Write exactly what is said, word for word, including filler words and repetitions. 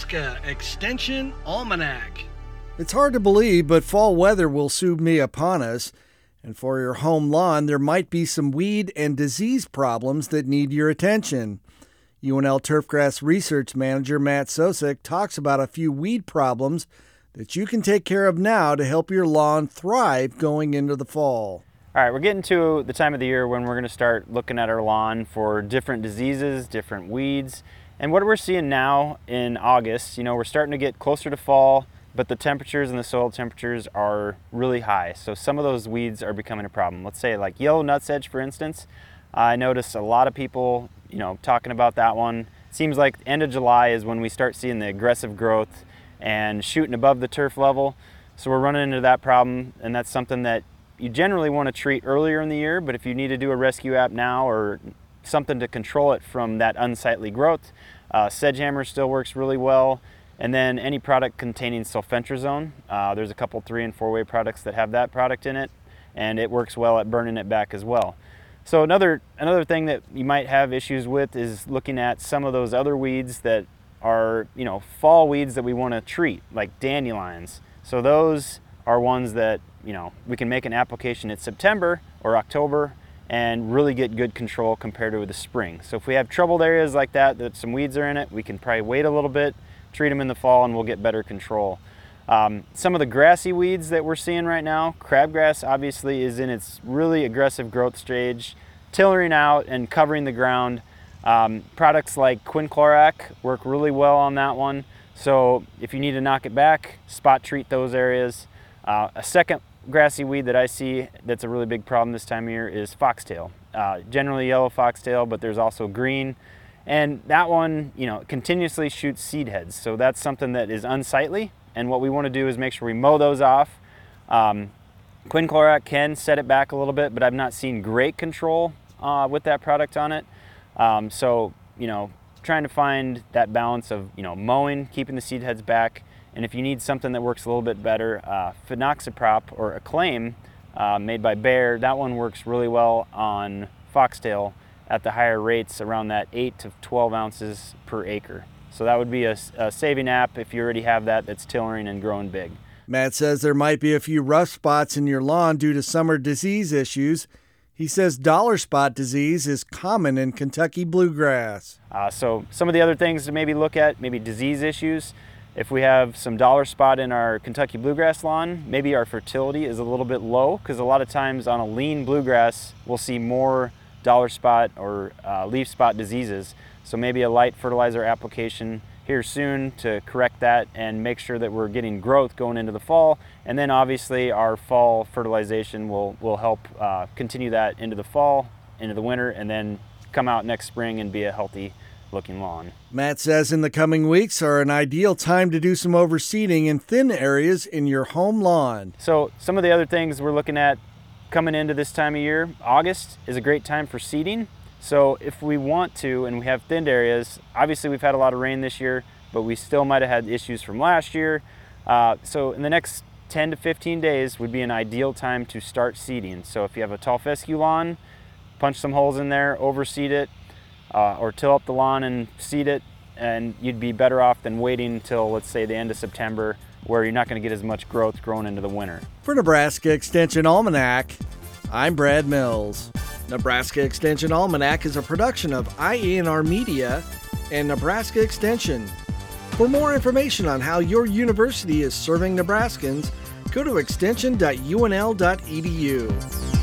Nebraska Extension Almanac. It's hard to believe, but fall weather will soon be upon us. And for your home lawn, there might be some weed and disease problems that need your attention. U N L Turfgrass Research Manager Matt Sosek talks about a few weed problems that you can take care of now to help your lawn thrive going into the fall. All right, we're getting to the time of the year when we're going to start looking at our lawn for different diseases, different weeds. And what we're seeing now in August, you know, we're starting to get closer to fall, but the temperatures and the soil temperatures are really high. So some of those weeds are becoming a problem. Let's say like yellow nutsedge, for instance. I noticed a lot of people, you know, talking about that one. It seems like end of July is when we start seeing the aggressive growth and shooting above the turf level. So we're running into that problem, and that's something that you generally want to treat earlier in the year, but if you need to do a rescue app now or something to control it from that unsightly growth, uh, Sedgehammer still works really well. And then any product containing sulfentrazone, uh, there's a couple three and four way products that have that product in it, and it works well at burning it back as well. So another another thing that you might have issues with is looking at some of those other weeds that are, you know, fall weeds that we want to treat, like dandelions. So those are ones that, you know, we can make an application in September or October and really get good control compared to the spring. So if we have troubled areas like that, that some weeds are in it, we can probably wait a little bit, treat them in the fall, and we'll get better control. Um, some of the grassy weeds that we're seeing right now, crabgrass obviously is in its really aggressive growth stage, tillering out and covering the ground. Um, products like quinclorac work really well on that one. So if you need to knock it back, spot treat those areas. Uh, a second grassy weed that I see that's a really big problem this time of year is foxtail. Uh, generally yellow foxtail, but there's also green. And that one, you know, continuously shoots seed heads. So that's something that is unsightly. And what we want to do is make sure we mow those off. Um, quinclorac can set it back a little bit, but I've not seen great control uh, with that product on it. Um, so, you know, trying to find that balance of, you know, mowing, keeping the seed heads back. And if you need something that works a little bit better, uh, Phenoxyprop or Acclaim, uh, made by Bayer, that one works really well on foxtail at the higher rates, around that eight to twelve ounces per acre. So that would be a, a saving app if you already have that that's tillering and growing big. Matt says there might be a few rough spots in your lawn due to summer disease issues. He says dollar spot disease is common in Kentucky bluegrass. Uh, so some of the other things to maybe look at, maybe disease issues. If we have some dollar spot in our Kentucky bluegrass lawn, maybe our fertility is a little bit low, because a lot of times on a lean bluegrass, we'll see more dollar spot or uh, leaf spot diseases. So maybe a light fertilizer application here soon to correct that and make sure that we're getting growth going into the fall. And then obviously our fall fertilization will, will help uh, continue that into the fall, into the winter, and then come out next spring and be a healthy looking lawn. Matt says in the coming weeks are an ideal time to do some overseeding in thin areas in your home lawn. So some of the other things we're looking at coming into this time of year, August is a great time for seeding. So if we want to, and we have thinned areas, obviously we've had a lot of rain this year, but we still might have had issues from last year. Uh, so in the next ten to fifteen days would be an ideal time to start seeding. So if you have a tall fescue lawn, punch some holes in there, overseed it, uh, or till up the lawn and seed it, and you'd be better off than waiting until, let's say, the end of September, where you're not going to get as much growth growing into the winter. For Nebraska Extension Almanac, I'm Brad Mills. Nebraska Extension Almanac is a production of I A N R Media and Nebraska Extension. For more information on how your university is serving Nebraskans, go to extension dot U N L dot E D U.